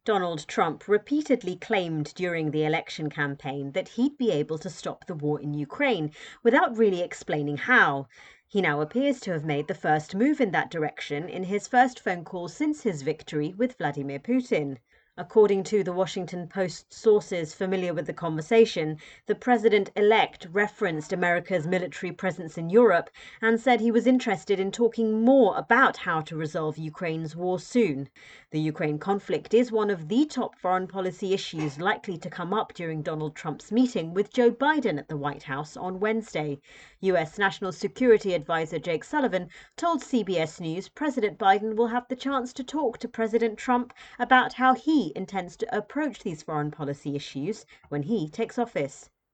Donald Trump repeatedly claimed during the election campaign that he'd be able to stop the war in Ukraine without really explaining how. He now appears to have made the first move in that direction in his first phone call since his victory with Vladimir Putin. According to the Washington Post sources familiar with the conversation, the president-elect referenced America's military presence in Europe and said he was interested in talking more about how to resolve Ukraine's war soon. The Ukraine conflict is one of the top foreign policy issues likely to come up during Donald Trump's meeting with Joe Biden at the White House on Wednesday. U.S. National Security Advisor Jake Sullivan told CBS News President Biden will have the chance to talk to President Trump about how he intends to approach these foreign policy issues when he takes office.